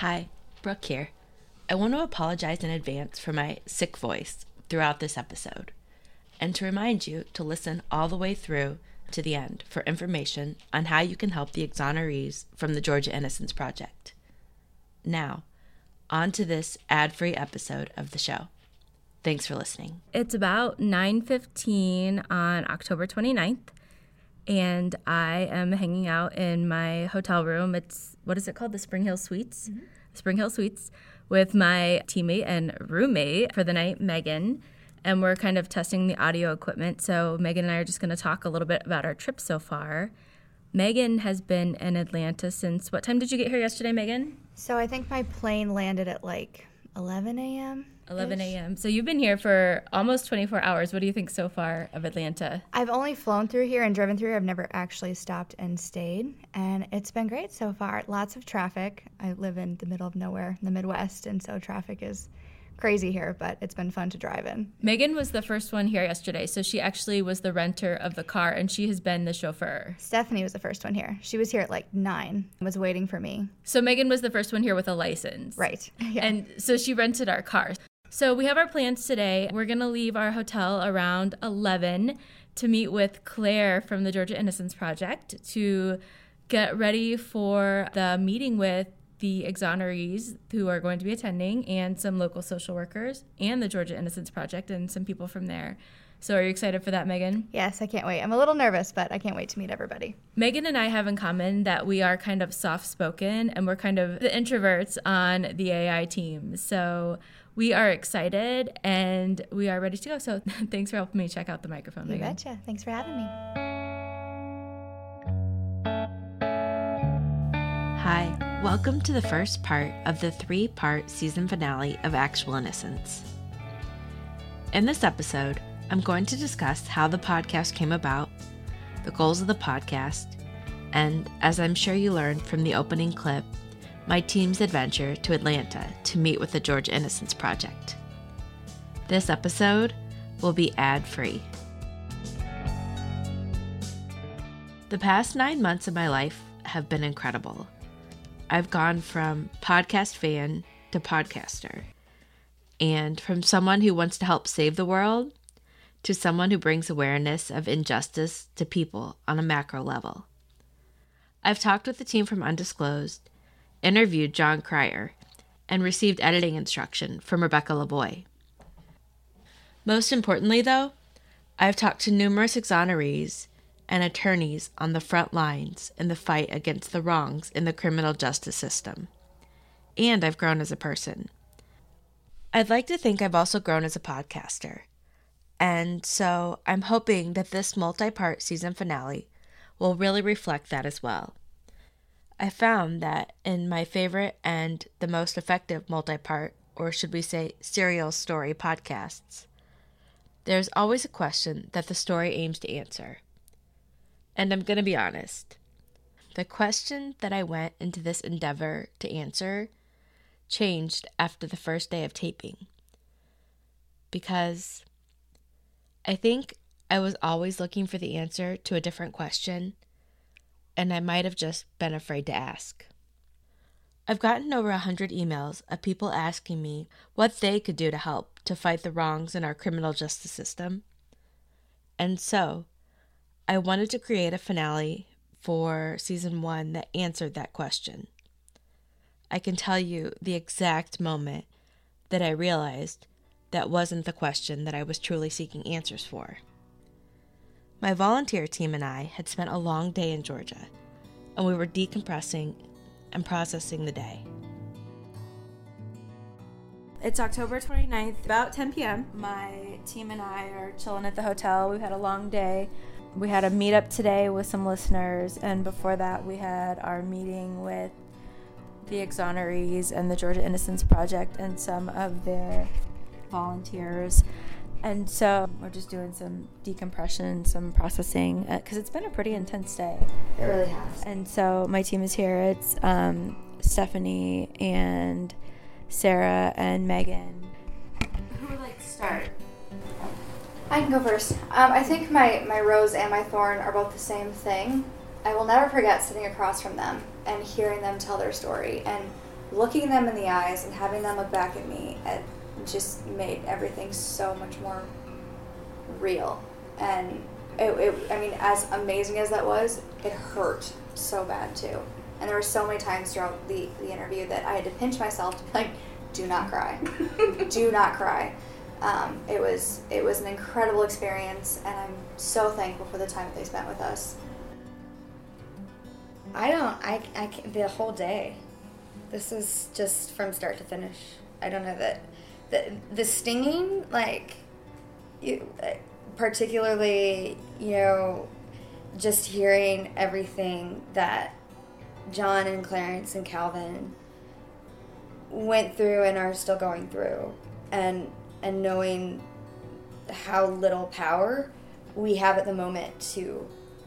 Hi, Brooke here. I want to apologize in advance for my sick voice throughout this episode, and to remind you to listen all the way through to the end for information on how you can help the exonerees from the Georgia Innocence Project. Now, on to this ad-free episode of the show. Thanks for listening. It's about 9:15 on October 29th, and I am hanging out in my hotel room. What is it called? The Spring Hill Suites? Mm-hmm. Spring Hill Suites with my teammate and roommate for the night, Megan, and we're kind of testing the audio equipment. So Megan and I are just going to talk a little bit about our trip so far. Megan has been in Atlanta since, what time did you get here yesterday, Megan? So I think my plane landed at like 11 a.m. 11 a.m. So you've been here for almost 24 hours. What do you think so far of Atlanta? I've only flown through here and driven through here. I've never actually stopped and stayed, and it's been great so far. Lots of traffic. I live in the middle of nowhere in the Midwest, and so traffic is crazy here, but it's been fun to drive in. Megan was the first one here yesterday, so she actually was the renter of the car, and she has been the chauffeur. Stephanie was the first one here. She was here at like 9 and was waiting for me. So Megan was the first one here with a license. Right. Yeah. And so she rented our car. So we have our plans today. We're going to leave our hotel around 11 to meet with Claire from the Georgia Innocence Project to get ready for the meeting with the exonerees who are going to be attending and some local social workers and the Georgia Innocence Project and some people from there. So are you excited for that, Megan? Yes, I can't wait. I'm a little nervous, but I can't wait to meet everybody. Megan and I have in common that we are kind of soft-spoken and we're kind of the introverts on the AI team. So we are excited and we are ready to go. So thanks for helping me check out the microphone, Megan. You betcha. Thanks for having me. Hi, welcome to the first part of the 3-part season finale of Actual Innocence. In this episode, I'm going to discuss how the podcast came about, the goals of the podcast, and, as I'm sure you learned from the opening clip, my team's adventure to Atlanta to meet with the Georgia Innocence Project. This episode will be ad-free. The past 9 months of my life have been incredible. I've gone from podcast fan to podcaster, and from someone who wants to help save the world to someone who brings awareness of injustice to people on a macro level. I've talked with the team from Undisclosed, interviewed John Cryer, and received editing instruction from Rebecca Lavoie. Most importantly, though, I've talked to numerous exonerees and attorneys on the front lines in the fight against the wrongs in the criminal justice system. And I've grown as a person. I'd like to think I've also grown as a podcaster. And so I'm hoping that this multi-part season finale will really reflect that as well. I found that in my favorite and the most effective multi-part, or should we say serial story podcasts, there's always a question that the story aims to answer. And I'm going to be honest. The question that I went into this endeavor to answer changed after the first day of taping. Because I think I was always looking for the answer to a different question, and I might have just been afraid to ask. I've gotten over 100 emails of people asking me what they could do to help to fight the wrongs in our criminal justice system. And so, I wanted to create a finale for season 1 that answered that question. I can tell you the exact moment that I realized that wasn't the question that I was truly seeking answers for. My volunteer team and I had spent a long day in Georgia, and we were decompressing and processing the day. It's October 29th, about 10 p.m. My team and I are chilling at the hotel. We've had a long day. We had a meetup today with some listeners, and before that we had our meeting with the exonerees and the Georgia Innocence Project and some of their volunteers. And so we're just doing some decompression, some processing, because it's been a pretty intense day. It really has. And so my team is here. It's Stephanie and Sarah and Megan. Who would like to start? I can go first. I think my rose and my thorn are both the same thing. I will never forget sitting across from them and hearing them tell their story. And looking them in the eyes and having them look back at me, it just made everything so much more real. And I mean, as amazing as that was, it hurt so bad too. And there were so many times throughout the interview that I had to pinch myself to be like, do not cry. Do not cry. It was an incredible experience, and I'm so thankful for the time that they spent with us. I the whole day. This is just from start to finish. I don't know that the stinging, like, particularly, just hearing everything that John and Clarence and Calvin went through and are still going through, and knowing how little power we have at the moment to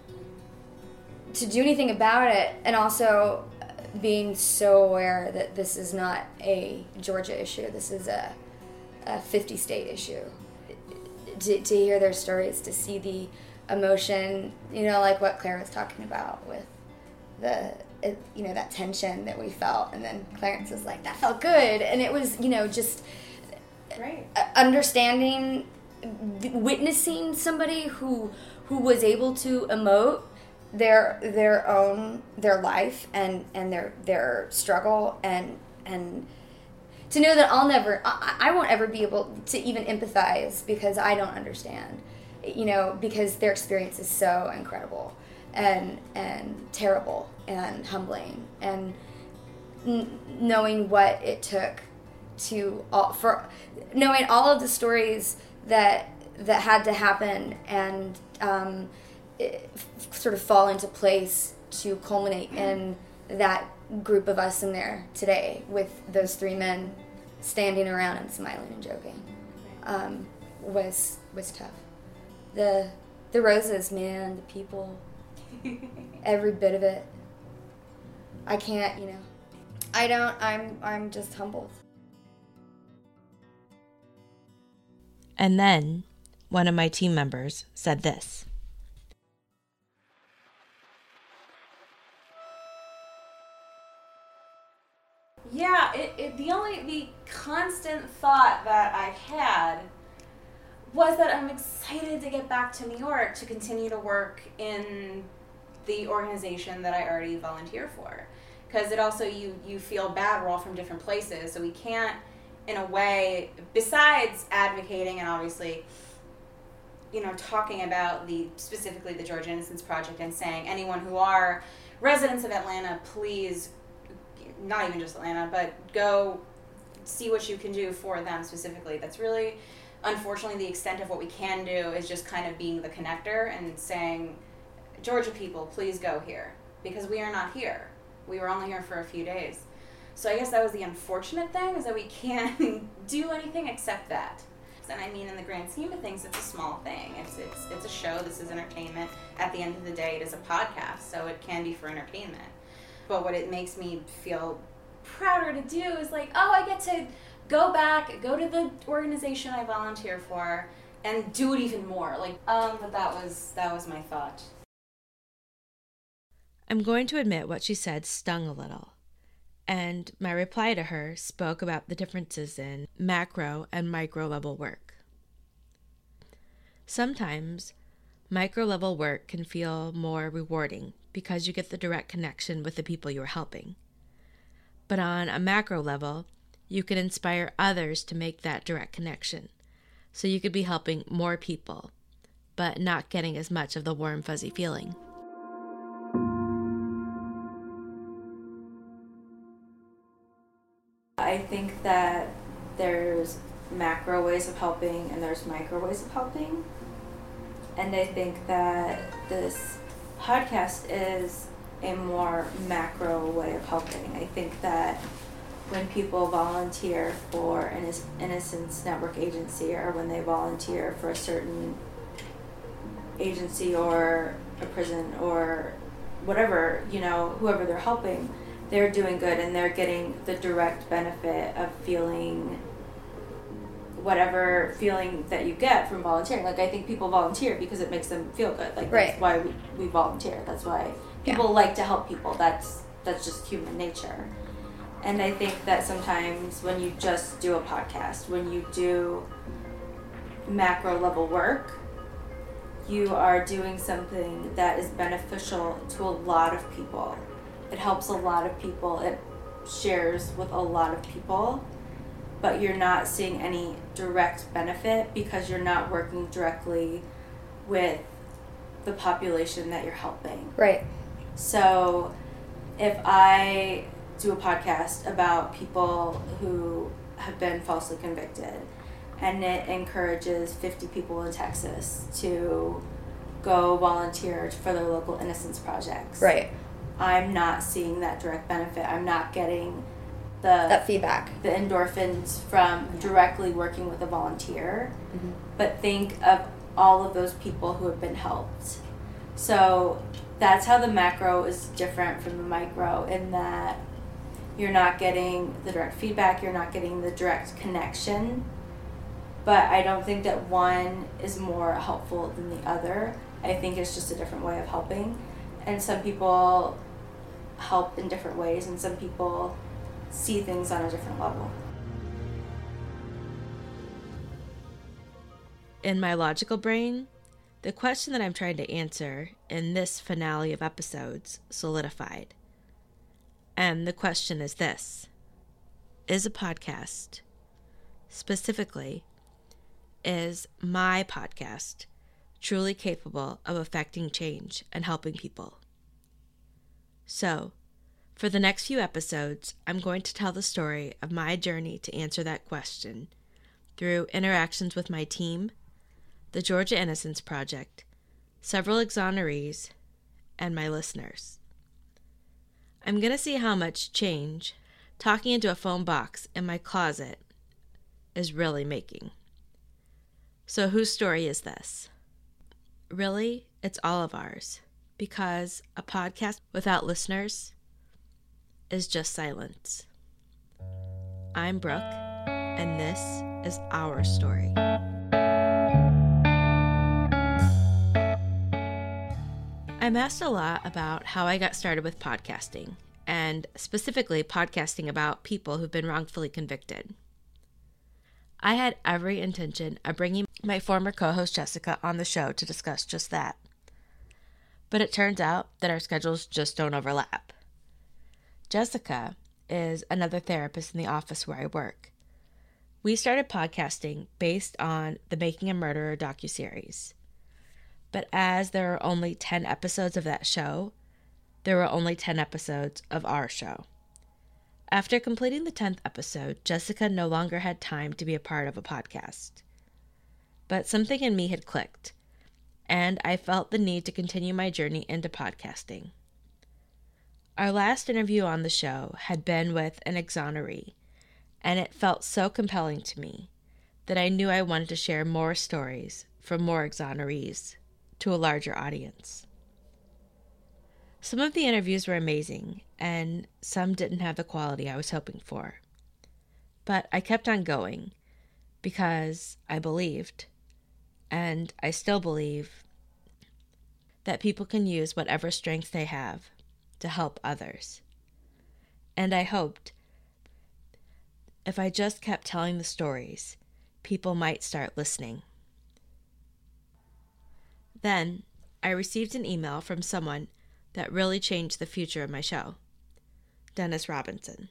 do anything about it, and also being so aware that this is not a Georgia issue. This is a 50-state issue. To hear their stories, to see the emotion, like what Claire was talking about with that tension that we felt, and then Clarence was like, that felt good, and it was, just right. Understanding, witnessing somebody who was able to emote their life and their struggle, and to know that I won't ever be able to even empathize because I don't understand, because their experience is so incredible and terrible and humbling, and knowing what it took for knowing all of the stories that had to happen, and sort of fall into place to culminate in that group of us in there today with those three men standing around and smiling and joking, was tough. The roses, man, the people, every bit of it. I can't, I'm just humbled. And then one of my team members said this. Yeah, the constant thought that I had was that I'm excited to get back to New York to continue to work in the organization that I already volunteer for. Because it also, you feel bad, we're all from different places, so we can't, in a way, besides advocating and obviously, talking about specifically the Georgia Innocence Project and saying anyone who are residents of Atlanta, please, not even just Atlanta, but go see what you can do for them specifically. That's really, unfortunately, the extent of what we can do is just kind of being the connector and saying, Georgia people, please go here, because we are not here. We were only here for a few days. So I guess that was the unfortunate thing, is that we can't do anything except that. And I mean, in the grand scheme of things, it's a small thing. It's a show. This is entertainment. At the end of the day, it is a podcast, so it can be for entertainment. But what it makes me feel prouder to do is like, I get to go back, go to the organization I volunteer for, and do it even more. But that was my thought. I'm going to admit what she said stung a little, and my reply to her spoke about the differences in macro and micro level work. Sometimes micro level work can feel more rewarding because you get the direct connection with the people you're helping. But on a macro level, you can inspire others to make that direct connection. So you could be helping more people, but not getting as much of the warm, fuzzy feeling. I think that there's macro ways of helping and there's micro ways of helping. And I think that this podcast is a more macro way of helping. I think that when people volunteer for an Innocence Network agency, or when they volunteer for a certain agency or a prison or whatever, whoever they're helping, they're doing good and they're getting the direct benefit of feeling whatever feeling that you get from volunteering. I think people volunteer because it makes them feel good. That's why we volunteer. That's why people like to help people. That's just human nature. And I think that sometimes when you just do a podcast, when you do macro level work, you are doing something that is beneficial to a lot of people. It helps a lot of people. It shares with a lot of people, but you're not seeing any direct benefit because you're not working directly with the population that you're helping. Right. So if I do a podcast about people who have been falsely convicted and it encourages 50 people in Texas to go volunteer for their local innocence projects. Right. I'm not seeing that direct benefit. I'm not getting that feedback, the endorphins from directly working with a volunteer. Mm-hmm. But think of all of those people who have been helped. So that's how the macro is different from the micro, in that you're not getting the direct feedback, you're not getting the direct connection. But I don't think that one is more helpful than the other. I think it's just a different way of helping. And some people help in different ways, and some people see things on a different level. In my logical brain, the question that I'm trying to answer in this finale of episodes solidified. And the question is this: is a podcast, specifically, is my podcast, truly capable of affecting change and helping people? So, for the next few episodes, I'm going to tell the story of my journey to answer that question through interactions with my team, the Georgia Innocence Project, several exonerees, and my listeners. I'm going to see how much change talking into a phone box in my closet is really making. So whose story is this? Really, it's all of ours, because a podcast without listeners is just silence. I'm Brooke, and this is our story. I'm asked a lot about how I got started with podcasting, and specifically podcasting about people who've been wrongfully convicted. I had every intention of bringing my former co-host Jessica on the show to discuss just that. But it turns out that our schedules just don't overlap. Jessica is another therapist in the office where I work. We started podcasting based on the Making a Murderer docuseries. But as there are only 10 episodes of that show, there were only 10 episodes of our show. After completing the 10th episode, Jessica no longer had time to be a part of a podcast. But something in me had clicked, and I felt the need to continue my journey into podcasting. Our last interview on the show had been with an exoneree, and it felt so compelling to me that I knew I wanted to share more stories from more exonerees to a larger audience. Some of the interviews were amazing, and some didn't have the quality I was hoping for. But I kept on going because I believed, and I still believe, that people can use whatever strength they have to help others. And I hoped if I just kept telling the stories, people might start listening. Then I received an email from someone that really changed the future of my show, Dennis Robinson.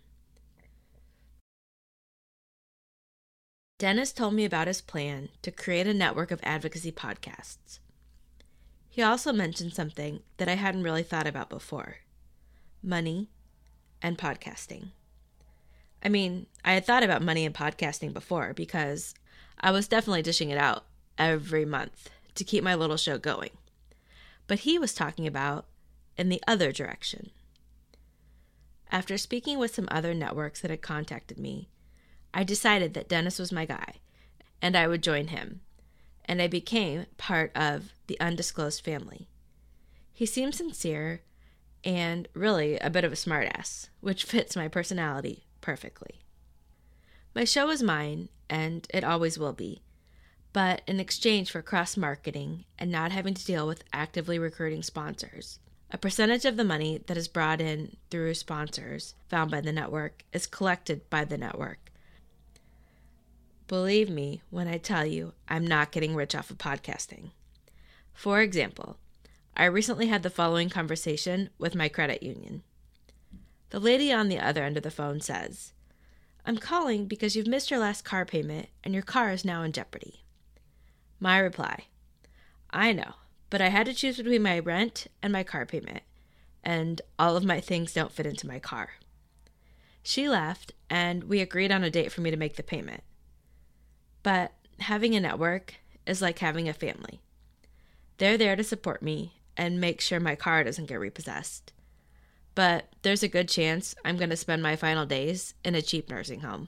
Dennis told me about his plan to create a network of advocacy podcasts. He also mentioned something that I hadn't really thought about before: money and podcasting. I mean, I had thought about money and podcasting before because I was definitely dishing it out every month to keep my little show going. But he was talking about in the other direction. After speaking with some other networks that had contacted me, I decided that Dennis was my guy, and I would join him, and I became part of the Undisclosed family. He seemed sincere and really a bit of a smartass, which fits my personality perfectly. My show is mine, and it always will be, but in exchange for cross-marketing and not having to deal with actively recruiting sponsors, A percentage of the money that is brought in through sponsors found by the network is collected by the network. Believe me when I tell you I'm not getting rich off of podcasting. For example, I recently had the following conversation with my credit union. The lady on the other end of the phone says, "I'm calling because you've missed your last car payment and your car is now in jeopardy." My reply, "I know, but I had to choose between my rent and my car payment, and all of my things don't fit into my car." She laughed, and we agreed on a date for me to make the payment. But having a network is like having a family. They're there to support me and make sure my car doesn't get repossessed. But there's a good chance I'm going to spend my final days in a cheap nursing home.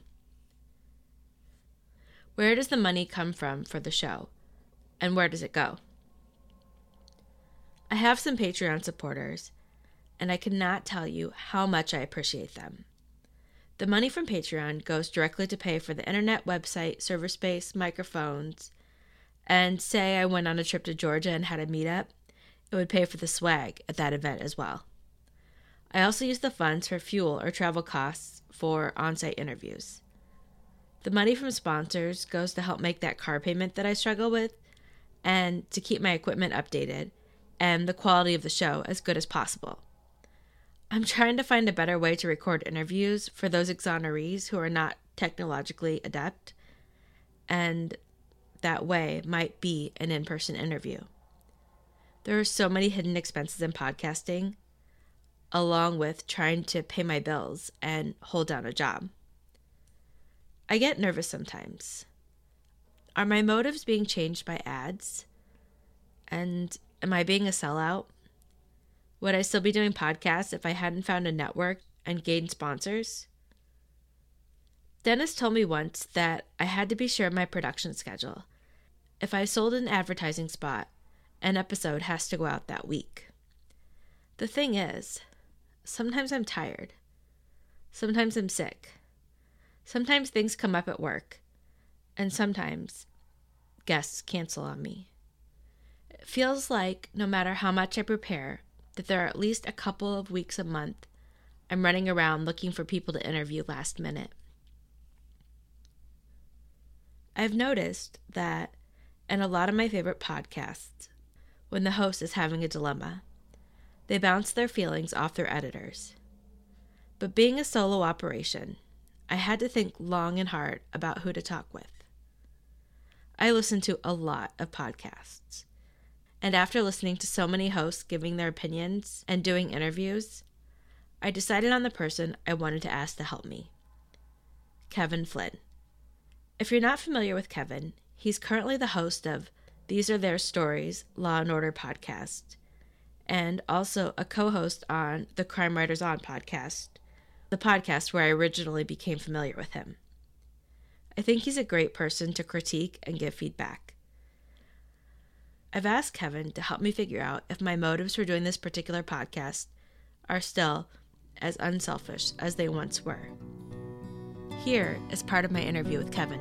Where does the money come from for the show? And where does it go? I have some Patreon supporters, and I cannot tell you how much I appreciate them. The money from Patreon goes directly to pay for the internet, website, server space, microphones, and say I went on a trip to Georgia and had a meetup, it would pay for the swag at that event as well. I also use the funds for fuel or travel costs for on-site interviews. The money from sponsors goes to help make that car payment that I struggle with and to keep my equipment updated and the quality of the show as good as possible. I'm trying to find a better way to record interviews for those exonerees who are not technologically adept, and that way might be an in-person interview. There are so many hidden expenses in podcasting, along with trying to pay my bills and hold down a job. I get nervous sometimes. Are my motives being changed by ads? And am I being a sellout? Would I still be doing podcasts if I hadn't found a network and gained sponsors? Dennis told me once that I had to be sure of my production schedule. If I sold an advertising spot, an episode has to go out that week. The thing is, sometimes I'm tired. Sometimes I'm sick. Sometimes things come up at work. And sometimes guests cancel on me. It feels like no matter how much I prepare, that there are at least a couple of weeks a month I'm running around looking for people to interview last minute. I've noticed that in a lot of my favorite podcasts, when the host is having a dilemma, they bounce their feelings off their editors. But being a solo operation, I had to think long and hard about who to talk with. I listen to a lot of podcasts. And after listening to so many hosts giving their opinions and doing interviews, I decided on the person I wanted to ask to help me. Kevin Flynn. If you're not familiar with Kevin, he's currently the host of These Are Their Stories, Law & Order podcast, and also a co-host on the Crime Writers On podcast, the podcast where I originally became familiar with him. I think he's a great person to critique and give feedback. I've asked Kevin to help me figure out if my motives for doing this particular podcast are still as unselfish as they once were. Here is part of my interview with Kevin.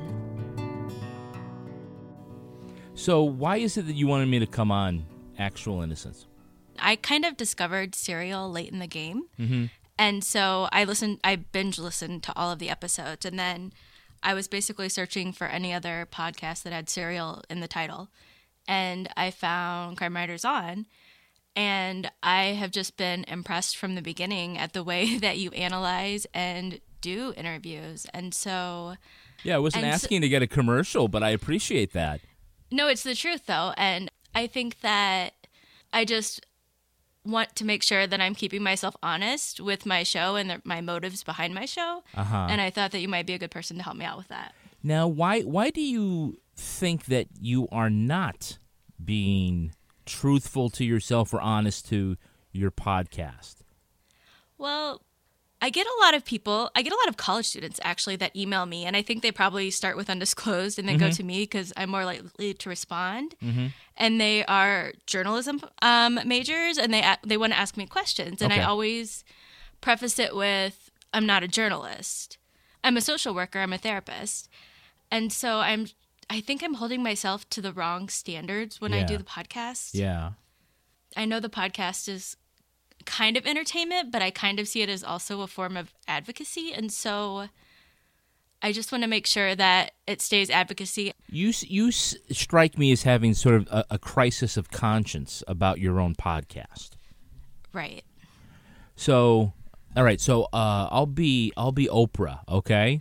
So why is it that you wanted me to come on Actual Innocence? I kind of discovered Serial late in the game. Mm-hmm. And so I binge listened to all of the episodes. And then I was basically searching for any other podcast that had Serial in the title. And I found Crime Writers On, and I have just been impressed from the beginning at the way that you analyze and do interviews. And so... Yeah, I wasn't asking to get a commercial, but I appreciate that. No, it's the truth, though. And I think that I just want to make sure that I'm keeping myself honest with my show and my motives behind my show. Uh-huh. And I thought that you might be a good person to help me out with that. Now, why do you think that you are not being truthful to yourself or honest to your podcast? Well, I get a lot of college students actually that email me, and I think they probably start with undisclosed and then go to me because I'm more likely to respond. Mm-hmm. And they are journalism majors, and they want to ask me questions, and I always preface it with, I'm not a journalist. I'm a social worker. I'm a therapist. And so I think I'm holding myself to the wrong standards when I do the podcast. Yeah. I know the podcast is kind of entertainment, but I kind of see it as also a form of advocacy. And so I just want to make sure that it stays advocacy. You strike me as having sort of a crisis of conscience about your own podcast. Right. So, all right. So, I'll be Oprah. Okay.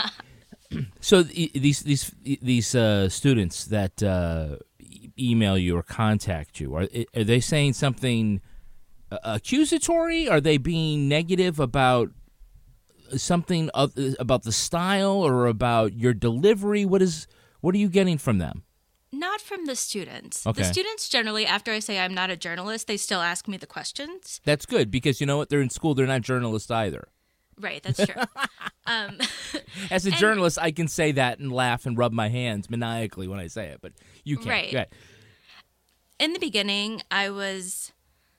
So these students that email you or contact you, are they saying something accusatory? Are they being negative about something about the style or about your delivery? What are you getting from them? Not from the students. Okay. The students generally, after I say I'm not a journalist, they still ask me the questions. That's good, because you know what? They're in school. They're not journalists either. Right, that's true. As a journalist, I can say that and laugh and rub my hands maniacally when I say it, but you can't. Right. Go ahead. In the beginning, I was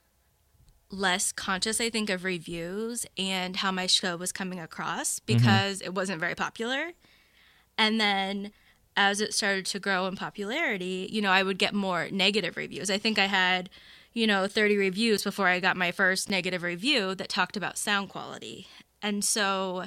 less conscious, I think, of reviews and how my show was coming across because it wasn't very popular. And then as it started to grow in popularity, I would get more negative reviews. I think I had, 30 reviews before I got my first negative review that talked about sound quality. And so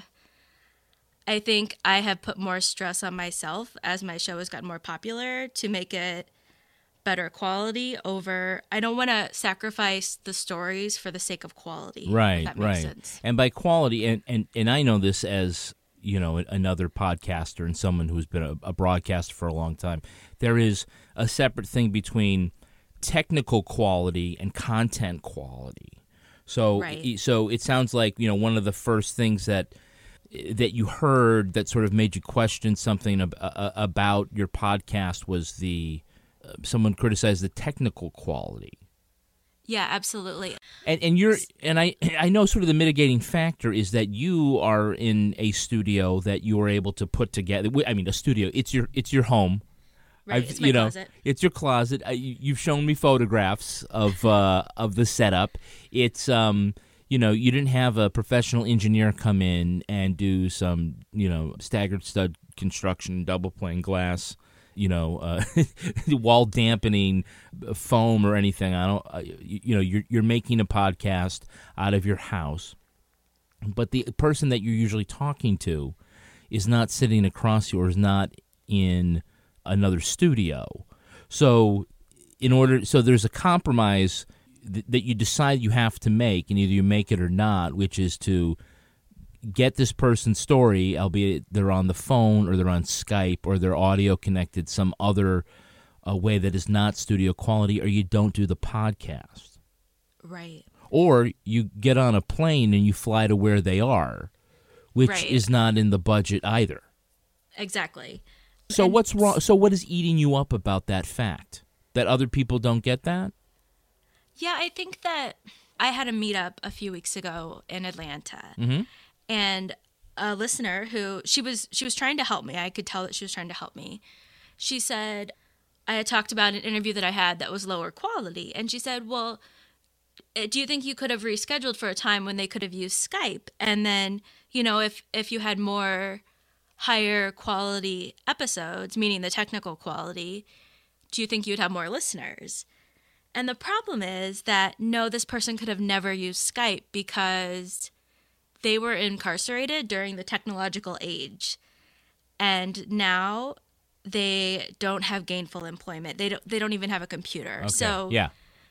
I think I have put more stress on myself as my show has gotten more popular to make it better quality over. I don't want to sacrifice the stories for the sake of quality. Right, if that makes right. sense. And by quality, and I know this as another podcaster and someone who's been a broadcaster for a long time. There is a separate thing between technical quality and content quality. So, Right. So it sounds like one of the first things that you heard that sort of made you question something about your podcast was someone criticized the technical quality. Yeah, absolutely. And I know sort of the mitigating factor is that you are in a studio that you are able to put together. I mean, a studio. It's your home. Right, it's my closet. It's your closet. You've shown me photographs of the setup. It's you didn't have a professional engineer come in and do some staggered stud construction, double pane glass, wall dampening foam or anything. You're making a podcast out of your house, but the person that you're usually talking to is not sitting across you or is not in another studio. So there's a compromise that you decide you have to make, and either you make it or not, which is to get this person's story, albeit they're on the phone or they're on Skype or they're audio connected some other way that is not studio quality, or you don't do the podcast. Right. Or you get on a plane and you fly to where they are, which Right. is not in the budget either. Exactly. So what's wrong? So what is eating you up about that fact? That other people don't get that? Yeah, I think that I had a meetup a few weeks ago in Atlanta. Mm-hmm. And a listener who she was trying to help me. I could tell that she was trying to help me. She said, I had talked about an interview that I had that was lower quality. And she said, well, do you think you could have rescheduled for a time when they could have used Skype? And then, if you had more higher quality episodes, meaning the technical quality, do you think you'd have more listeners? And the problem is that, no, this person could have never used Skype because they were incarcerated during the technological age. And now they don't have gainful employment. They don't even have a computer. Okay. So yeah.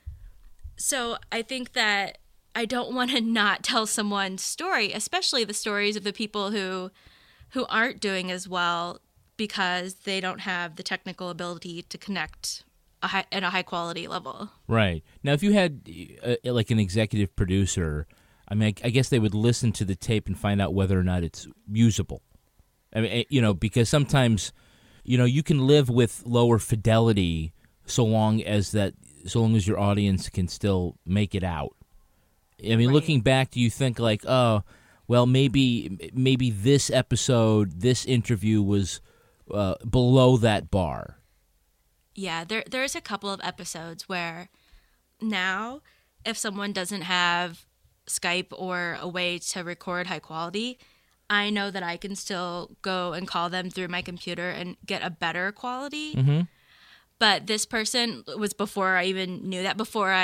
So I think that I don't want to not tell someone's story, especially the stories of the people who aren't doing as well because they don't have the technical ability to connect at a high quality level. Right. Now, if you had like an executive producer, I mean, I guess they would listen to the tape and find out whether or not it's usable. I mean, because sometimes, you can live with lower fidelity so long as your audience can still make it out. I mean, Right. Looking back, do you think like, oh, well, maybe this episode, this interview was below that bar? Yeah, there's a couple of episodes where now if someone doesn't have Skype or a way to record high quality, I know that I can still go and call them through my computer and get a better quality. Mm-hmm. But this person was before I even knew that, before I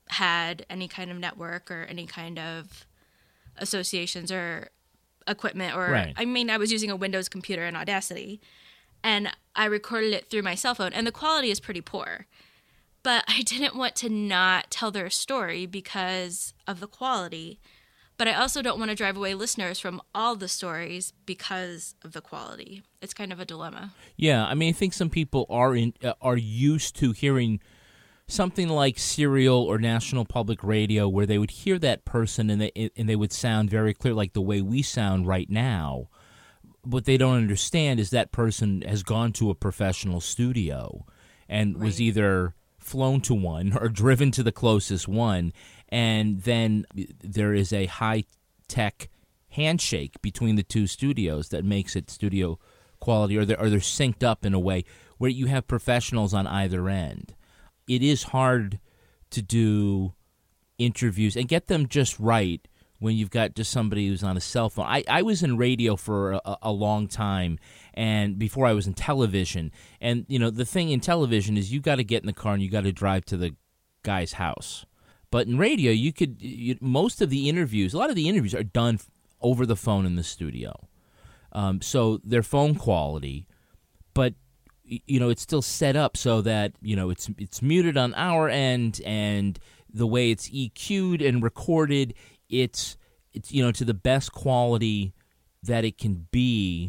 had any kind of network or any kind of associations or equipment, or Right. I mean, I was using a Windows computer in Audacity, and I recorded it through my cell phone, and the quality is pretty poor. But I didn't want to not tell their story because of the quality. But I also don't want to drive away listeners from all the stories because of the quality. It's kind of a dilemma. Yeah, I mean, I think some people are used to hearing something like Serial or National Public Radio, where they would hear that person and they would sound very clear, like the way we sound right now. What they don't understand is that person has gone to a professional studio and was either flown to one or driven to the closest one, and then there is a high-tech handshake between the two studios that makes it studio quality, or they're synced up in a way where you have professionals on either end. It is hard to do interviews and get them just right when you've got just somebody who's on a cell phone. I was in radio for a long time, and before I was in television. And, you know, the thing in television is you got to get in the car and you got to drive to the guy's house. But in radio, most of the interviews, a lot of the interviews are done over the phone in the studio. So they're phone quality, but, you know, it's still set up so that, you know, it's muted on our end, and the way it's EQ'd and recorded, it's you know, to the best quality that it can be.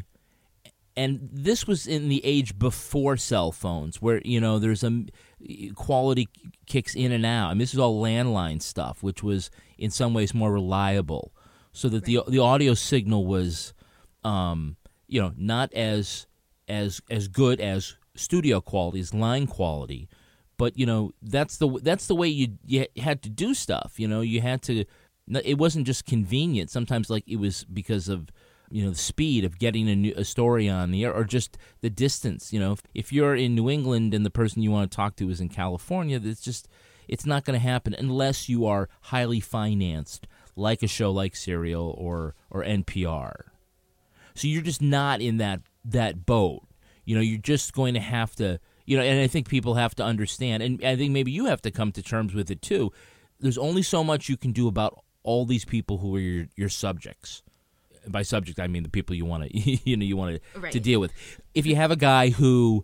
And this was in the age before cell phones, where, you know, there's quality kicks in and out. I mean, this is all landline stuff, which was in some ways more reliable, so that the audio signal was, you know, not as good as studio quality, as line quality. But, you know, that's the way you had to do stuff. You know, you had to. It wasn't just convenient. Sometimes, like, it was because of, you know, the speed of getting a story on the air, or just the distance. You know, if you're in New England and the person you want to talk to is in California, it's not going to happen unless you are highly financed, like a show like Serial or NPR. So you're just not in that boat. You know, you're just going to have to, you know, and I think people have to understand, and I think maybe you have to come to terms with it too. There's only so much you can do about all these people who are your subjects. By subject, I mean the people you want to to deal with. If you have a guy who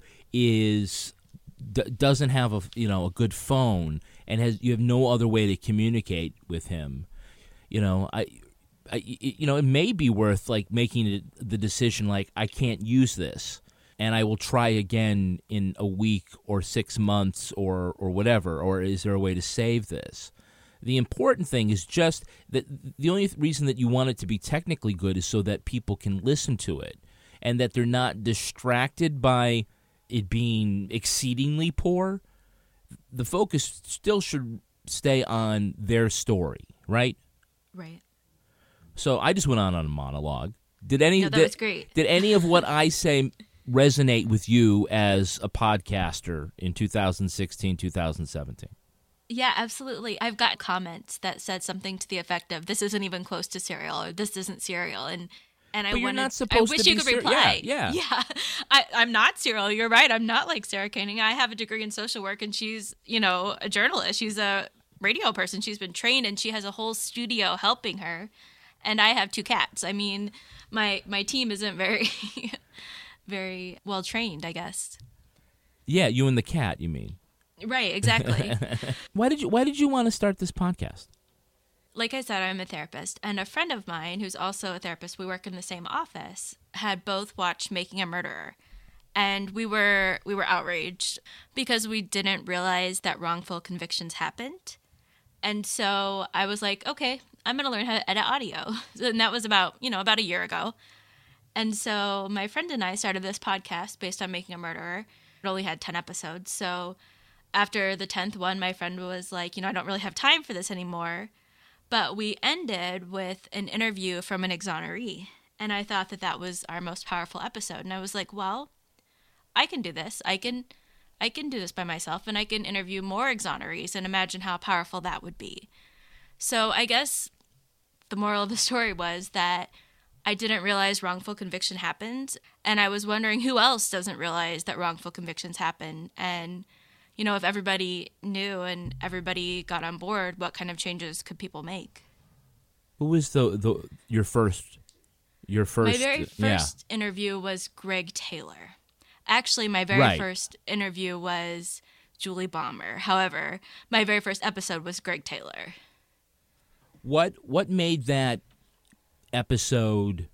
doesn't have a good phone, and you have no other way to communicate with him, you know, it may be worth, like, making the decision, like, I can't use this, and I will try again in a week or 6 months or whatever. Or is there a way to save this? The important thing is just that the only reason that you want it to be technically good is so that people can listen to it, and that they're not distracted by it being exceedingly poor. The focus still should stay on their story, right? Right. So I just went on a monologue. That was great. Did any of what I say resonate with you as a podcaster in 2016, 2017? Yeah, absolutely. I've got comments that said something to the effect of, "This isn't even close to Serial," or "This isn't Serial," and but you're not supposed I wish to you be could reply. Yeah. I'm not Serial. You're right. I'm not like Sarah Koenig. I have a degree in social work, and she's, you know, a journalist. She's a radio person. She's been trained, and she has a whole studio helping her. And I have 2 cats. I mean, my team isn't very very well trained, I guess. Yeah, you and the cat, you mean? Right, exactly. Why did you want to start this podcast? Like I said, I'm a therapist, and a friend of mine who's also a therapist, we work in the same office, had both watched Making a Murderer. And we were outraged because we didn't realize that wrongful convictions happened. And so I was like, okay, I'm going to learn how to edit audio. And that was about a year ago. And so my friend and I started this podcast based on Making a Murderer. It only had 10 episodes. So after the 10th one, my friend was like, I don't really have time for this anymore. But we ended with an interview from an exoneree. And I thought that was our most powerful episode. And I was like, well, I can do this. I can do this by myself, and I can interview more exonerees and imagine how powerful that would be. So I guess the moral of the story was that I didn't realize wrongful conviction happens, and I was wondering who else doesn't realize that wrongful convictions happen. And, if everybody knew and everybody got on board, what kind of changes could people make? Who was your first? My very first interview was Greg Taylor. Actually, my very first interview was Julie Balmer. However, my very first episode was Greg Taylor. What made that episode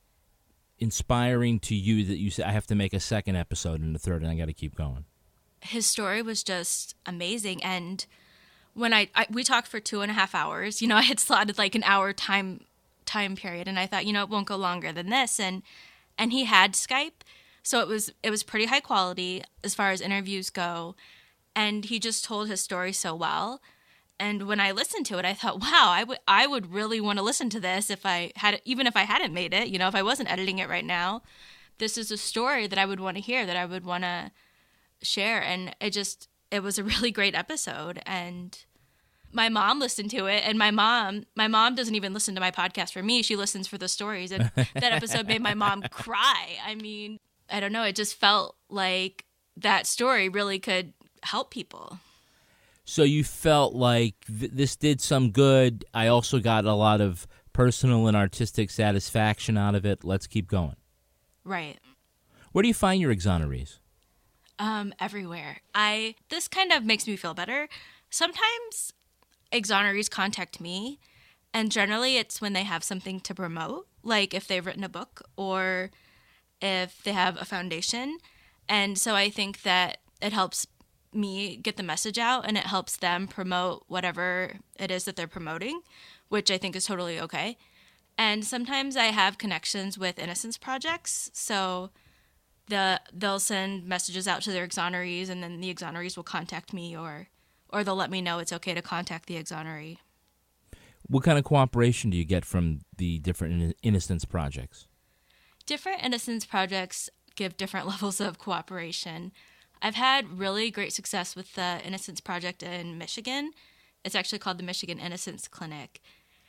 inspiring to you that you said, I have to make a second episode and a third, and I got to keep going? His story was just amazing. And when we talked for 2.5 hours, I had slotted like an hour time period, and I thought, it won't go longer than this. And he had Skype, so it was pretty high quality as far as interviews go. And he just told his story so well. And when I listened to it, I thought, wow, I would really want to listen to this even if I hadn't made it, if I wasn't editing it right now. This is a story that I would want to hear, that I would want to share. And it was a really great episode. And my mom listened to it, and my mom doesn't even listen to my podcast for me. She listens for the stories. And that episode made my mom cry. I mean, I don't know. It just felt like that story really could help people. So you felt like this did some good. I also got a lot of personal and artistic satisfaction out of it. Let's keep going. Right. Where do you find your exonerees? Everywhere. This kind of makes me feel better. Sometimes exonerees contact me, and generally it's when they have something to promote, like if they've written a book or if they have a foundation. And so I think that it helps me get the message out, and it helps them promote whatever it is that they're promoting, which I think is totally okay. And sometimes I have connections with Innocence Projects, so they'll send messages out to their exonerees, and then the exonerees will contact me, or they'll let me know it's okay to contact the exoneree. What kind of cooperation do you get from the different Innocence Projects? Different Innocence Projects give different levels of cooperation. I've had really great success with the Innocence Project in Michigan. It's actually called the Michigan Innocence Clinic.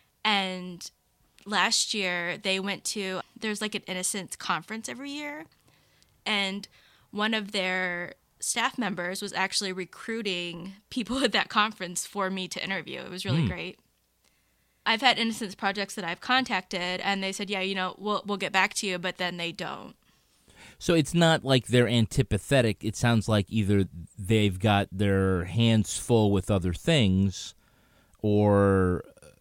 And last year they there's like an Innocence conference every year. And one of their staff members was actually recruiting people at that conference for me to interview. It was really great. I've had Innocence Projects that I've contacted, and they said, yeah, we'll get back to you, but then they don't. So it's not like they're antipathetic. It sounds like either they've got their hands full with other things, or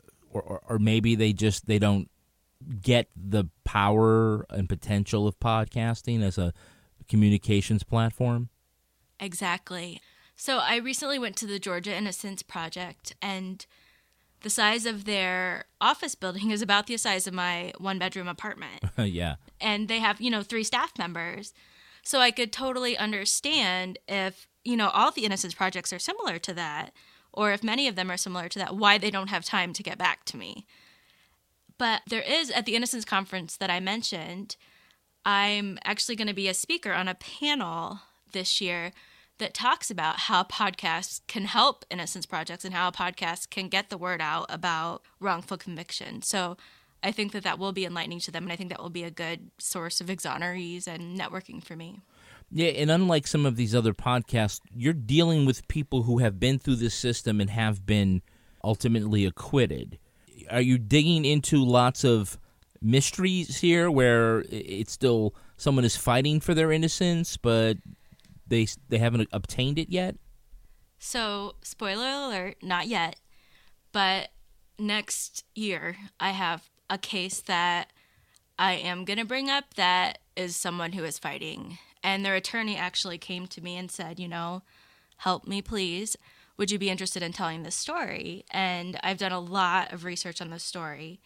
maybe they don't get the power and potential of podcasting as a communications platform. Exactly. So I recently went to the Georgia Innocence Project, and the size of their office building is about the size of my one-bedroom apartment. Yeah. And they have, 3 staff members. So I could totally understand if, all the Innocence Projects are similar to that, or if many of them are similar to that, why they don't have time to get back to me. But there is, at the Innocence Conference that I mentioned, I'm actually going to be a speaker on a panel this year that talks about how podcasts can help Innocence Projects and how podcasts can get the word out about wrongful conviction. So I think that will be enlightening to them, and I think that will be a good source of exonerees and networking for me. Yeah, and unlike some of these other podcasts, you're dealing with people who have been through this system and have been ultimately acquitted. Are you digging into lots of mysteries here where it's still someone is fighting for their innocence, but they haven't obtained it yet? So, spoiler alert, not yet. But next year, I have a case that I am going to bring up that is someone who is fighting. And their attorney actually came to me and said, help me, please. Would you be interested in telling this story? And I've done a lot of research on this story.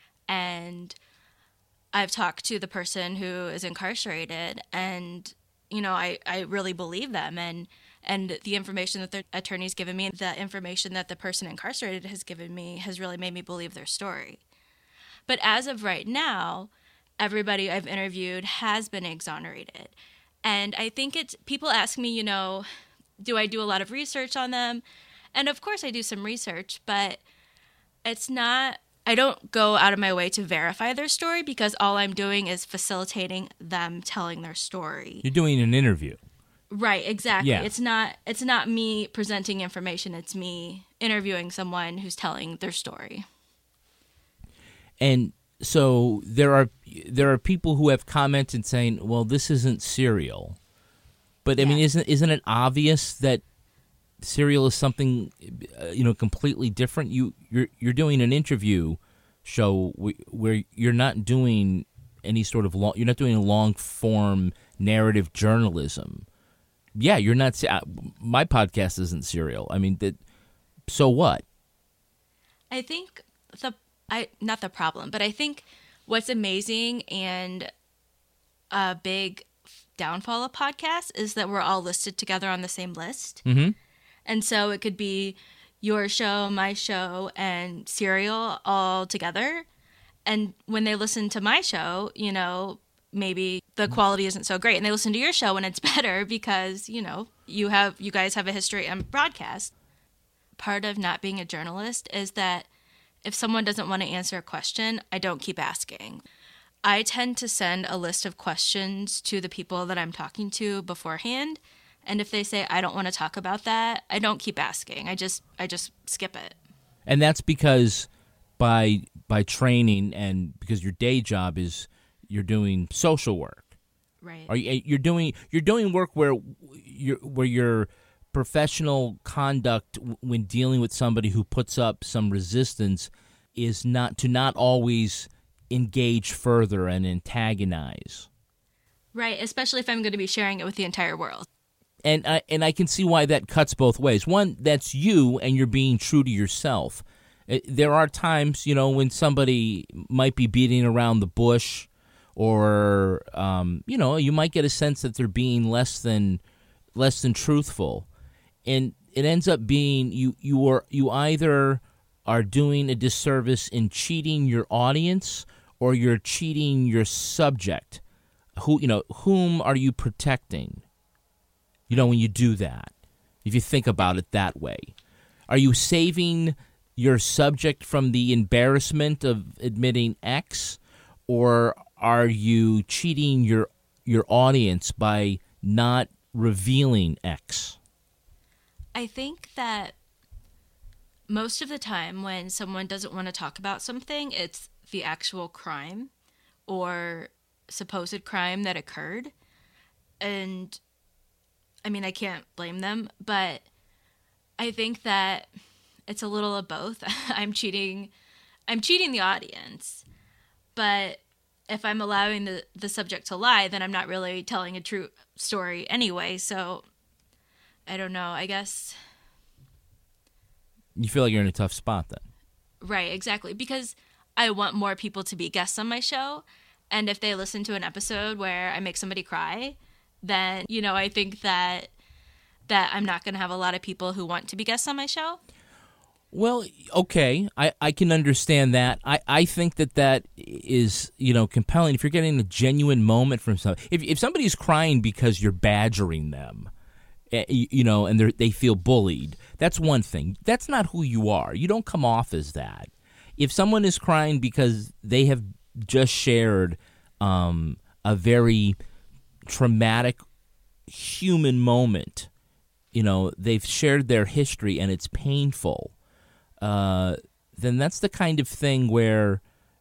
And I've talked to the person who is incarcerated, and I really believe them, and the information that their attorney's given me, the information that the person incarcerated has given me, has really made me believe their story. But as of right now, everybody I've interviewed has been exonerated. And I think people ask me, do I do a lot of research on them? And of course I do some research, but I don't go out of my way to verify their story, because all I'm doing is facilitating them telling their story. You're doing an interview. Right, exactly. Yeah. It's not me presenting information, it's me interviewing someone who's telling their story. And so there are people who have commented saying, "Well, this isn't Serial." But I mean, isn't it obvious that Serial is something completely different? You're doing an interview show where you're not doing any sort of you're not doing a long form narrative journalism. Yeah, you're not. My podcast isn't Serial. I mean, so what? I think not the problem, but I think what's amazing and a big downfall of podcasts is that we're all listed together on the same list. Mm-hmm. And so it could be your show, my show, and Serial all together. And when they listen to my show, maybe the quality isn't so great. And they listen to your show and it's better because, you guys have a history on broadcast. Part of not being a journalist is that if someone doesn't want to answer a question, I don't keep asking. I tend to send a list of questions to the people that I'm talking to beforehand. And if they say, I don't want to talk about that, I don't keep asking. I just skip it. And that's because by training and because your day job is you're doing social work. Right. You're doing work where your professional conduct when dealing with somebody who puts up some resistance is not always engage further and antagonize. Right, especially if I'm going to be sharing it with the entire world. And I can see why that cuts both ways. One, that's you and you're being true to yourself. There are times, when somebody might be beating around the bush or, you might get a sense that they're being less than truthful. And it ends up being you either are doing a disservice in cheating your audience or you're cheating your subject. Whom are you protecting? When you do that, if you think about it that way, are you saving your subject from the embarrassment of admitting X, or are you cheating your audience by not revealing X? I think that most of the time when someone doesn't want to talk about something, it's the actual crime or supposed crime that occurred. And I mean, I can't blame them, but I think that it's a little of both. I'm cheating the audience, but if I'm allowing the subject to lie, then I'm not really telling a true story anyway. So I don't know, I guess. You feel like you're in a tough spot then. Right, exactly. Because I want more people to be guests on my show. And if they listen to an episode where I make somebody cry, then, I think that I'm not going to have a lot of people who want to be guests on my show. Well, okay, I can understand that. I think that is, compelling. If you're getting a genuine moment from somebody, if somebody's crying because you're badgering them, and they feel bullied, that's one thing. That's not who you are. You don't come off as that. If someone is crying because they have just shared a very traumatic human moment, they've shared their history and it's painful, then that's the kind of thing where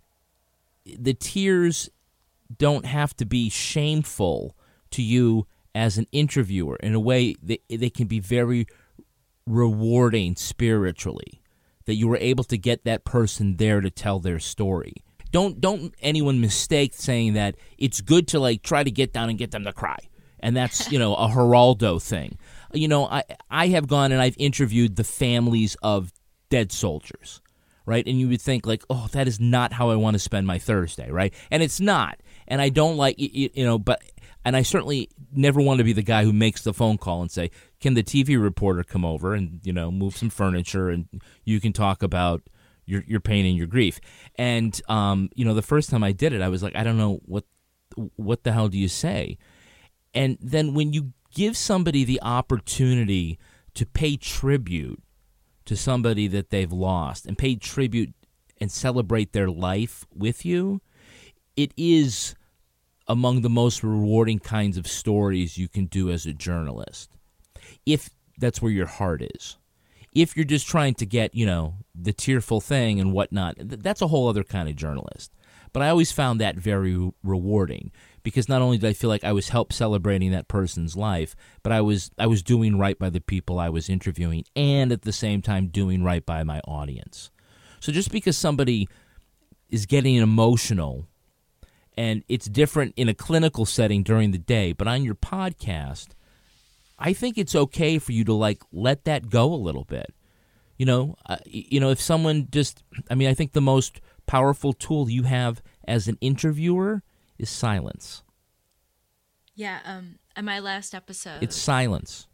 the tears don't have to be shameful to you as an interviewer. In a way, they can be very rewarding spiritually, that you were able to get that person there to tell their story. Don't anyone mistake saying that it's good to try to get down and get them to cry. And that's, a Geraldo thing. I have gone and I've interviewed the families of dead soldiers, right? And you would think oh, that is not how I want to spend my Thursday, right? And it's not. And I don't and I certainly never want to be the guy who makes the phone call and say, can the TV reporter come over and, move some furniture and you can talk about your pain and your grief. And, the first time I did it, I was like, I don't know what the hell do you say? And then when you give somebody the opportunity to pay tribute to somebody that they've lost and pay tribute and celebrate their life with you, it is among the most rewarding kinds of stories you can do as a journalist, if that's where your heart is. If you're just trying to get, the tearful thing and whatnot, that's a whole other kind of journalist. But I always found that very rewarding, because not only did I feel like I was help celebrating that person's life, but I was doing right by the people I was interviewing, and at the same time doing right by my audience. So just because somebody is getting emotional, and it's different in a clinical setting during the day, but on your podcast, I think it's okay for you to let that go a little bit. If someone I think the most powerful tool you have as an interviewer is silence. Yeah, in my last episode, it's silence.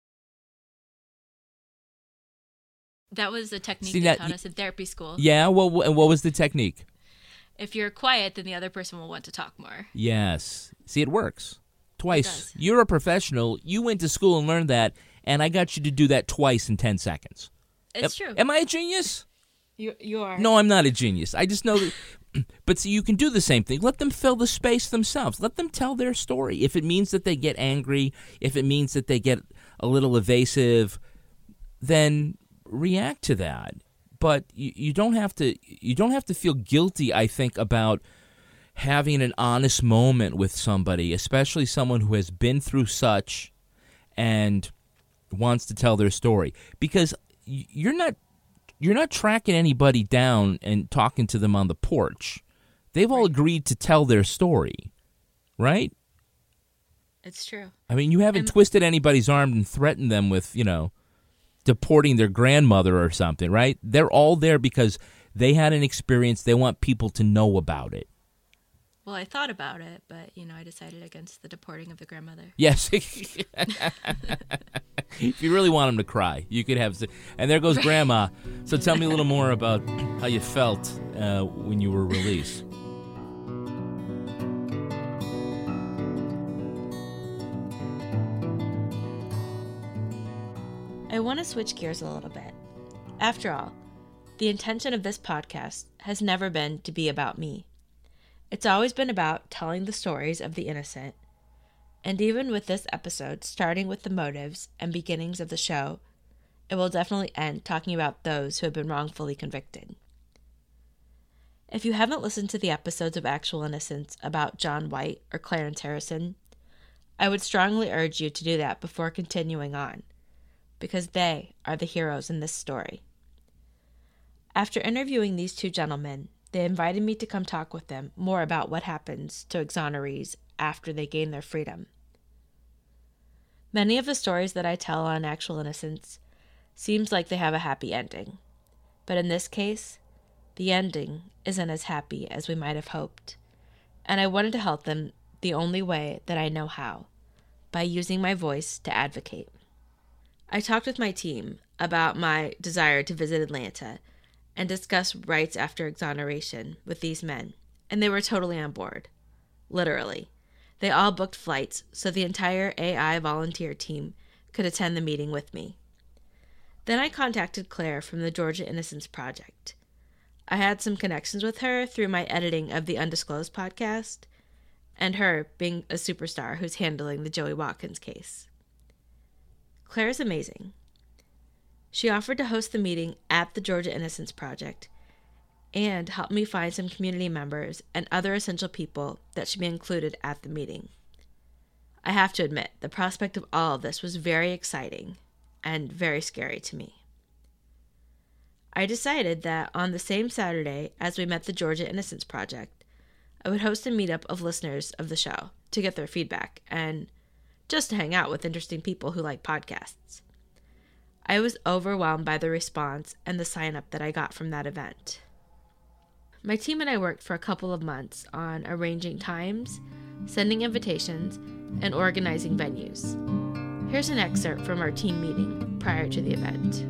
That was the technique they taught us in therapy school. Yeah, well, and what was the technique? If you're quiet, then the other person will want to talk more. Yes. See, it works. Twice. You're a professional. You went to school and learned that, and I got you to do that twice in 10 seconds. It's true. Am I a genius? You are. No, I'm not a genius. I just know that. But see, you can do the same thing. Let them fill the space themselves. Let them tell their story. If it means that they get angry, if it means that they get a little evasive, then react to that. But you don't have to feel guilty, I think, about having an honest moment with somebody, especially someone who has been through such and wants to tell their story, because you're not tracking anybody down and talking to them on the porch. They've all agreed to tell their story, right? It's true. I mean, you haven't twisted anybody's arm and threatened them with, deporting their grandmother or something, right? They're all there because they had an experience. They want people to know about it. Well, I thought about it, but, I decided against the deporting of the grandmother. Yes. If you really want them to cry, you could have... And there goes Grandma. So tell me a little more about how you felt when you were released. I want to switch gears a little bit. After all, the intention of this podcast has never been to be about me. It's always been about telling the stories of the innocent. And even with this episode starting with the motives and beginnings of the show, it will definitely end talking about those who have been wrongfully convicted. If you haven't listened to the episodes of Actual Innocence about John White or Clarence Harrison, I would strongly urge you to do that before continuing on, because they are the heroes in this story. After interviewing these two gentlemen, they invited me to come talk with them more about what happens to exonerees after they gain their freedom. Many of the stories that I tell on Actual Innocence seems like they have a happy ending, but in this case, the ending isn't as happy as we might have hoped, and I wanted to help them the only way that I know how, by using my voice to advocate. I talked with my team about my desire to visit Atlanta and discuss rights after exoneration with these men, and they were totally on board. Literally. They all booked flights so the entire AI volunteer team could attend the meeting with me. Then I contacted Claire from the Georgia Innocence Project. I had some connections with her through my editing of the Undisclosed podcast, and her being a superstar who's handling the Joey Watkins case. Claire is amazing. She offered to host the meeting at the Georgia Innocence Project and help me find some community members and other essential people that should be included at the meeting. I have to admit, the prospect of all of this was very exciting and very scary to me. I decided that on the same Saturday as we met the Georgia Innocence Project, I would host a meetup of listeners of the show to get their feedback and just to hang out with interesting people who like podcasts. I was overwhelmed by the response and the sign-up that I got from that event. My team and I worked for a couple of months on arranging times, sending invitations, and organizing venues. Here's an excerpt from our team meeting prior to the event.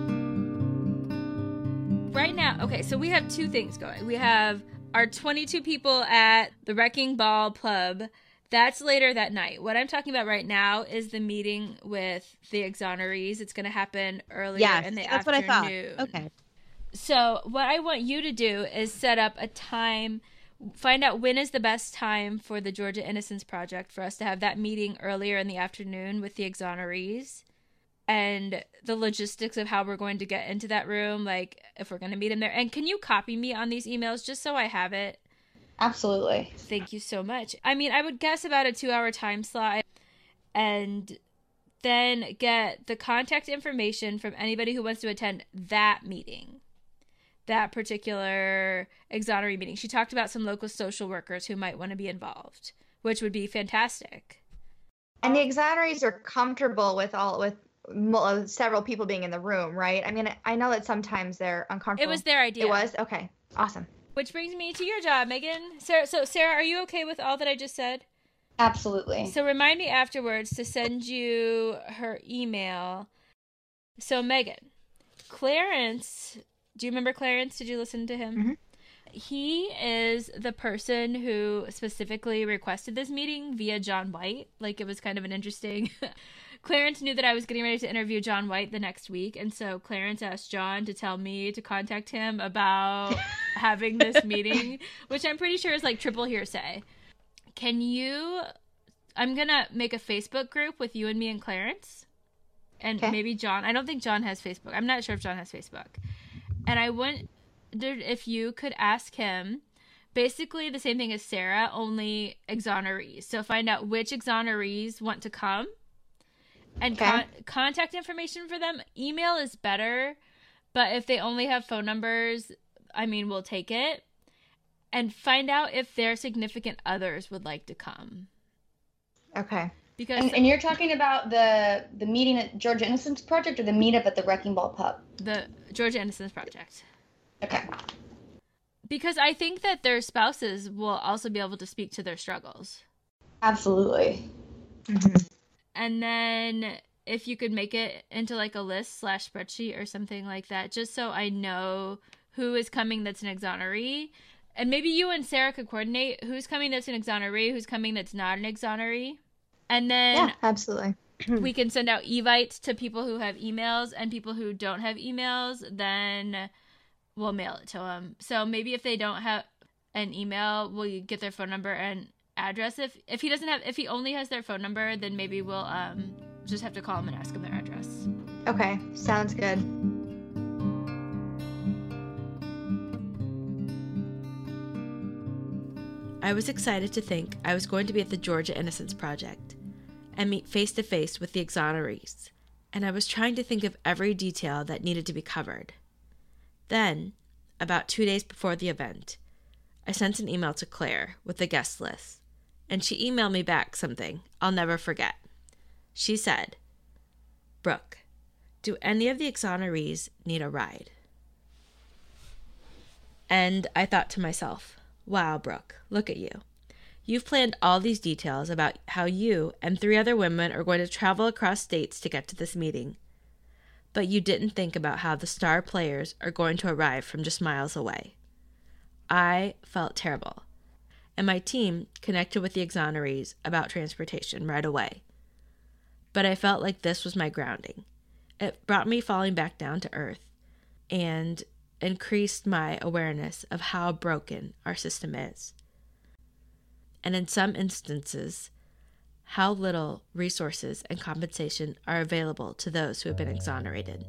Right now, okay, so we have two things going. We have our 22 people at the Wrecking Ball Pub. That's later that night. What I'm talking about right now is the meeting with the exonerees. It's going to happen earlier in the that's afternoon. what I thought. Okay. So what I want you to do is set up a time find out when is the best time for the Georgia Innocence Project for us to have that meeting earlier in the afternoon with the exonerees, and the logistics of how we're going to get into that room, like if we're going to meet in there. And can you copy me on these emails just so I have it? Absolutely. Thank you so much. I mean, I would guess about a 2-hour time slot, and then get the contact information from anybody who wants to attend that meeting, that particular exoneree meeting. She talked about some local social workers who might want to be involved, which would be fantastic. And the exonerees are comfortable with several people being in the room, right? I mean, I know that sometimes they're uncomfortable. It was their idea. It was? Okay. Awesome. Which brings me to your job, Megan. Sarah, are you okay with all that I just said? Absolutely. So remind me afterwards to send you her email. So Megan, Clarence, do you remember Clarence? Did you listen to him? Mm-hmm. He is the person who specifically requested this meeting via John White. Like, it was kind of an interesting... Clarence knew that I was getting ready to interview John White the next week, and so Clarence asked John to tell me to contact him about having this meeting, which I'm pretty sure is like triple hearsay. I'm going to make a Facebook group with you and me and Clarence, and maybe John. I don't think John has Facebook. I'm not sure if John has Facebook. And I wondered if you could ask him basically the same thing as Sarah, only exonerees. So find out which exonerees want to come. And contact information for them. Email is better, but if they only have phone numbers, I mean, we'll take it. And find out if their significant others would like to come. Okay. Because and you're talking about the meeting at Georgia Innocence Project or the meetup at the Wrecking Ball Pub? The Georgia Innocence Project. Okay. Because I think that their spouses will also be able to speak to their struggles. Absolutely. Mm-hmm. And then if you could make it into like a list / spreadsheet or something like that, just so I know who is coming that's an exoneree. And maybe you and Sarah could coordinate who's coming that's an exoneree, who's coming that's not an exoneree. And then yeah, absolutely. We can send out evites to people who have emails, and people who don't have emails, then we'll mail it to them. So maybe if they don't have an email, we'll get their phone number and address. If he only has their phone number, then maybe we'll just have to call him and ask him their address. Okay, sounds good. I was excited to think I was going to be at the Georgia Innocence Project and meet face to face with the exonerees, and I was trying to think of every detail that needed to be covered. Then, about 2 days before the event, I sent an email to Claire with the guest list. And she emailed me back something I'll never forget. She said, "Brooke, do any of the exonerees need a ride?" And I thought to myself, wow, Brooke, look at you. You've planned all these details about how you and 3 other women are going to travel across states to get to this meeting. But you didn't think about how the star players are going to arrive from just miles away. I felt terrible. And my team connected with the exonerees about transportation right away. But I felt like this was my grounding. It brought me falling back down to earth and increased my awareness of how broken our system is. And in some instances, how little resources and compensation are available to those who have been exonerated.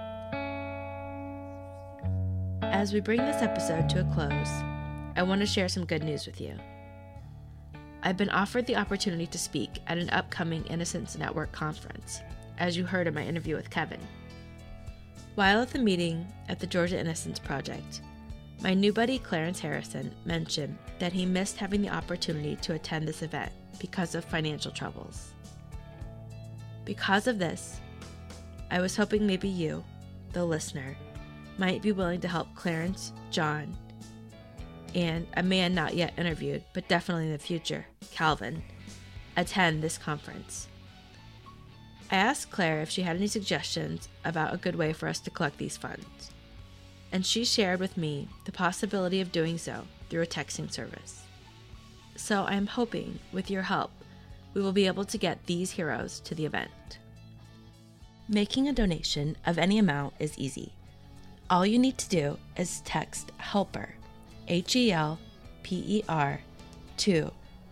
As we bring this episode to a close, I want to share some good news with you. I've been offered the opportunity to speak at an upcoming Innocence Network conference, as you heard in my interview with Kevin. While at the meeting at the Georgia Innocence Project, my new buddy Clarence Harrison mentioned that he missed having the opportunity to attend this event because of financial troubles. Because of this, I was hoping maybe you, the listener, might be willing to help Clarence, John, and a man not yet interviewed, but definitely in the future, Calvin, attend this conference. I asked Claire if she had any suggestions about a good way for us to collect these funds, and she shared with me the possibility of doing so through a texting service. So I am hoping, with your help, we will be able to get these heroes to the event. Making a donation of any amount is easy. All you need to do is text HELPER, HELPER, HELPER to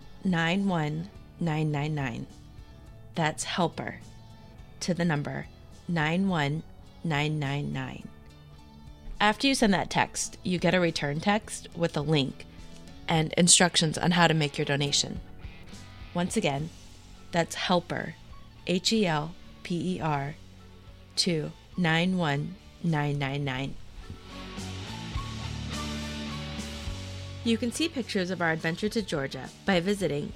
91999. That's helper to the number 91999. After you send that text, you get a return text with a link and instructions on how to make your donation. Once again, that's helper, HELPER, to 91999. You can see pictures of our adventure to Georgia by visiting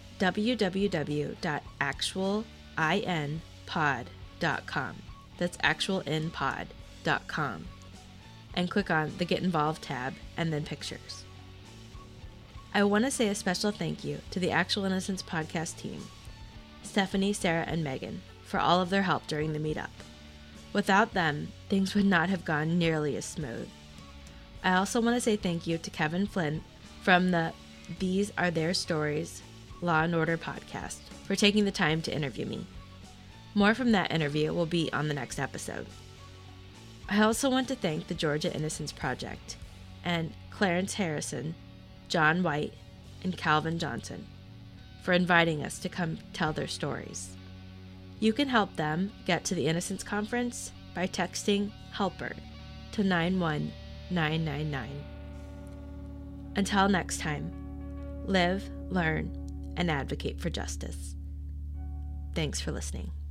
www.actualinpod.com. That's actualinpod.com. And click on the Get Involved tab and then Pictures. I want to say a special thank you to the Actual Innocence podcast team, Stephanie, Sarah, and Megan, for all of their help during the meetup. Without them, things would not have gone nearly as smooth. I also want to say thank you to Kevin Flynn from the These Are Their Stories Law & Order podcast for taking the time to interview me. More from that interview will be on the next episode. I also want to thank the Georgia Innocence Project and Clarence Harrison, John White, and Calvin Johnson for inviting us to come tell their stories. You can help them get to the Innocence Conference by texting HELPER to 91999. Until next time, live, learn, and advocate for justice. Thanks for listening.